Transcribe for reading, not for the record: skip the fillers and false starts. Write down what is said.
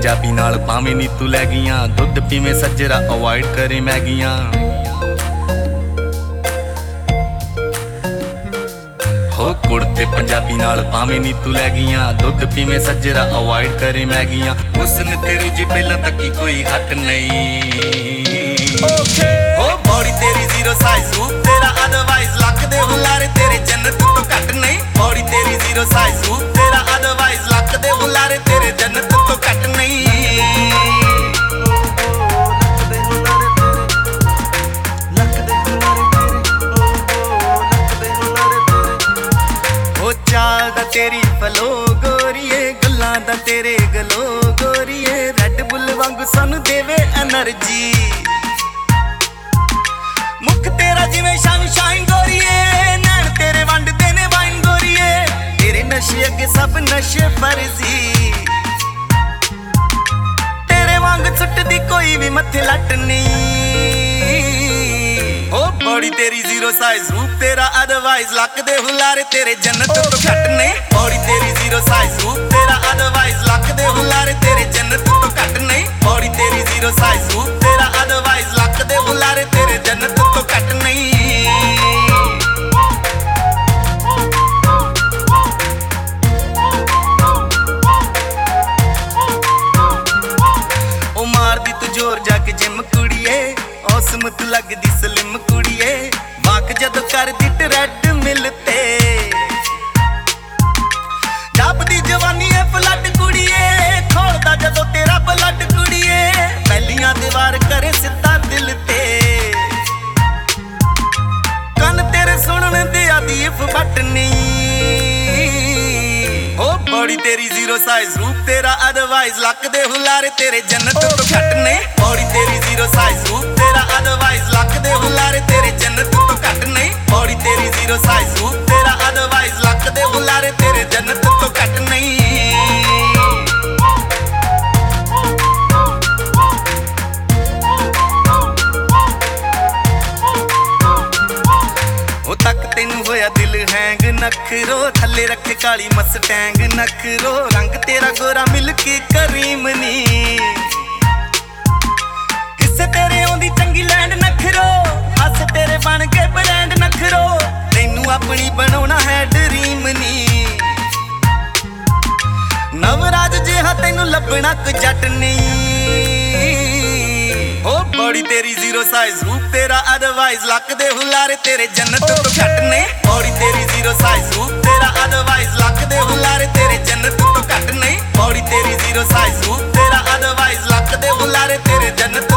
पंजाबी नाल भावें नी तू लै गईयां, दुध पीवें सज्जरा अवॉइड करे मैगियां। हो कुड़ते पंजाबी नाल भावें नी तू लै गईयां, दुध पीवें सज्जरा अवॉइड करे मैगियां। हुस्न तेरे जी पहला तक कोई हट नहीं। हो बॉडी तेरी जीरो साइज, रूप तेरा अदरवाइज, लक दे हुलारे तेरे जन्नत तो घट नहीं। बॉडी तेरी जीरो साइज, रूप तेरा अदरवाइज, लक दे हुलारे तेरे जन्नत तो घट नहीं। हो चाल दा तेरी फलो गोरीए, गल्लां दा तेरे गलो गोरीए, रेड बुल वांगू सानू देवे एनर्जी। मुख तेरा जिवें शाइन गोरीए, नैन तेरे वंडदे ने वाइन गोरीए, तेरे नशे अगे सब नशे फर्जी। तेरे वांग सुटदी कोई भी मथे लट नहीं। ओ बॉडी तेरी जीरो साइज, रूप तेरा अदरवाइज, लक दे हुलारे तेरे जन्नत तो घट नहीं। बॉडी तेरी जीरो साइज, रूप तेरा अदरवाइज, लक दे हुलारे तेरे जन्नत तो घट नहीं। बॉडी तेरी जीरो साइज, रूप तेरा अदरवाइज, लक दे हुलारे तेरे जन्नत तो घट नहीं। ओ मारदी तू जोर जाके जिम कुड़िए, औसम तू लगदी स्लिम कुड़िए, वाक जद करदी ट्रेड मिलते। जापदी जवानी है फ्लड कुड़िए, खोलदा जदों तेरा ब्लड कुड़िए, पहलियां दीवार करे सिद्धा दिल ते। कन तेरे सुनन दे आदी इफ बट नहीं। ओ बॉडी तेरी जीरो साइज, रूप तेरा अदरवाइज, लक दे हुलारे तेरे जन्नत तो घट नहीं। बॉडी तेरी जीरो साइज, रूप तेरा अदरवाइज, लक दे हुलारे तेरे जन्नत तो घट नहीं। बॉडी तेरी जीरो साइज, रूप तेरा अदरवाइज, लक दे हुलारे तेरे जन्नत तो घट नहीं। ओ तक तेनू होया दिल हैंग नखरो, थले रखे काली मस्टैंग नखरो, रंग तेरा गोरा मिल्की करीम नी। किसे तेरे आउंदी चंगी लैंड नखरो, अस तेरे बन के ब्रांड नखरो, तेनू अपनी बनाउणा है ड्रीम नी। नवराज जिहा तेनू लभना कोई जट नहीं। ओ बॉडी तेरी जीरो साइज, रूप तेरा अदरवाइज, लक दे हुलारे तेरे जन्नत तो घट नहीं। बॉडी तेरी जीरो साइज, रूप तेरा अदरवाइज, लक दे हुलारे तेरे जन्नत तो घट नहीं। बॉडी तेरी जीरो साइज, रूप तेरा अदरवाइज, लक दे हुलारे तेरे जन्नत